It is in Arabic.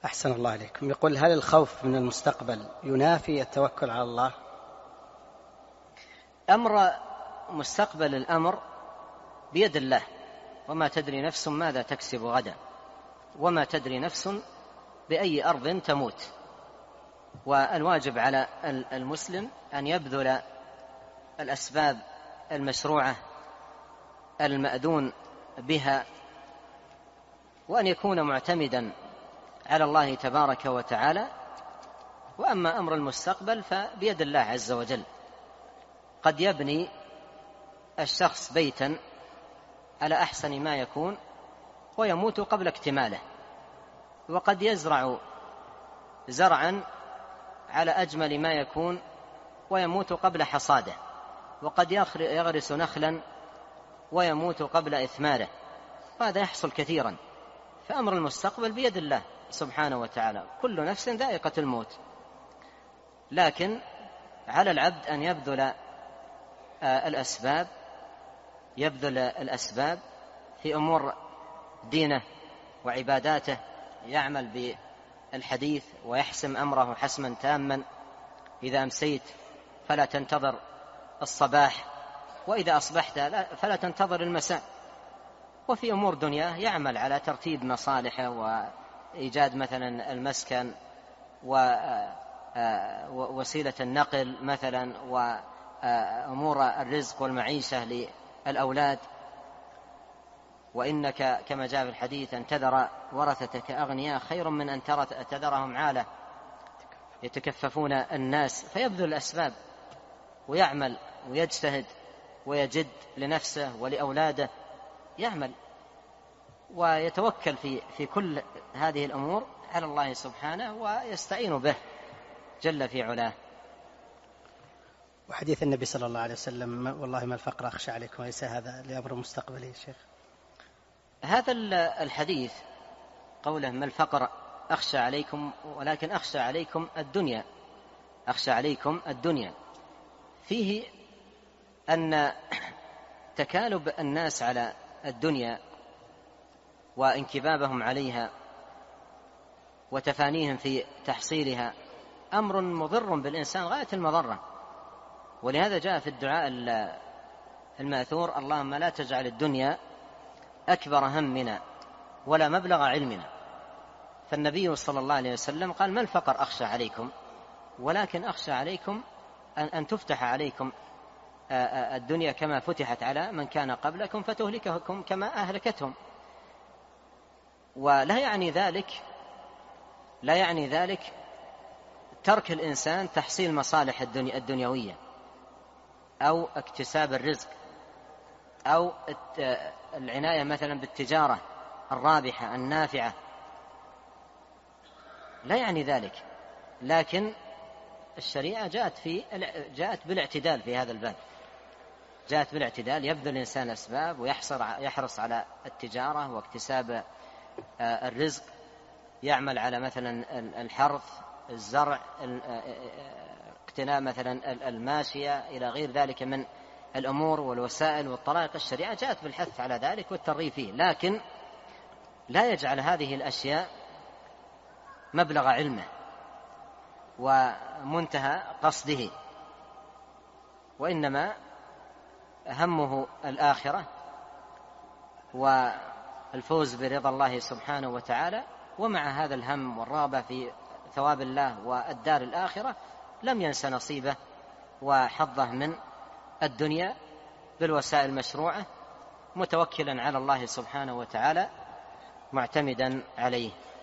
أحسن الله عليكم. يقول: هل الخوف من المستقبل ينافي التوكل على الله؟ أمر مستقبل الأمر بيد الله، وما تدري نفس ماذا تكسب غدا، وما تدري نفس بأي أرض تموت. والواجب على المسلم أن يبذل الأسباب المشروعة المأذون بها، وأن يكون معتمدا على الله تبارك وتعالى. وأما أمر المستقبل فبيد الله عز وجل. قد يبني الشخص بيتا على أحسن ما يكون ويموت قبل اكتماله، وقد يزرع زرعا على أجمل ما يكون ويموت قبل حصاده، وقد يغرس نخلا ويموت قبل إثماره، وهذا يحصل كثيرا. فأمر المستقبل بيد الله سبحانه وتعالى. كل نفس ذائقة الموت، لكن على العبد أن يبذل الأسباب في أمور دينه وعباداته، يعمل بالحديث ويحسم أمره حسما تاما. إذا أمسيت فلا تنتظر الصباح، وإذا أصبحت فلا تنتظر المساء. وفي أمور دنياه يعمل على ترتيب مصالحه وإيجاد مثلا المسكن ووسيلة النقل مثلا، وأمور الرزق والمعيشة للأولاد. وإنك كما جاء في الحديث أن تذر ورثتك أغنياء خير من أن تذرهم عالة يتكففون الناس. فيبذل الأسباب ويعمل ويجتهد ويجد لنفسه ولأولاده، يعمل ويتوكل في كل هذه الأمور على الله سبحانه ويستعين به جل في علاه. وحديث النبي صلى الله عليه وسلم: والله ما الفقر أخشى عليكم، وليس هذا لأمر مستقبلي يا شيخ؟ هذا الحديث قوله: ما الفقر أخشى عليكم ولكن أخشى عليكم الدنيا، أخشى عليكم الدنيا، فيه أن تكالب الناس على الدنيا وانكبابهم عليها وتفانيهم في تحصيلها أمر مضر بالإنسان غاية المضرة. ولهذا جاء في الدعاء المأثور: اللهم لا تجعل الدنيا أكبر همنا ولا مبلغ علمنا. فالنبي صلى الله عليه وسلم قال: ما الفقر أخشى عليكم ولكن أخشى عليكم أن تفتح عليكم الدنيا كما فتحت على من كان قبلكم فتهلككم كما أهلكتهم. ولا يعني ذلك ترك الإنسان تحصيل مصالح الدنيوية أو اكتساب الرزق أو العناية مثلا بالتجارة الرابحة النافعة، لا يعني ذلك. لكن الشريعة جاءت بالاعتدال في هذا الباب، جاءت بالاعتدال. يبذل الإنسان أسباب ويحرص على التجارة واكتساب الرزق، يعمل على مثلا الحرث، الزرع، اقتناء مثلا الماشية إلى غير ذلك من الأمور والوسائل والطرائق. الشريعة جاءت بالحث على ذلك والترغيب فيه، لكن لا يجعل هذه الأشياء مبلغ علمه ومنتهى قصده، وإنما همه الآخرة والفوز برضا الله سبحانه وتعالى. ومع هذا الهم والرغبة في ثواب الله والدار الآخرة لم ينس نصيبه وحظه من الدنيا بالوسائل المشروعة، متوكلا على الله سبحانه وتعالى معتمدا عليه.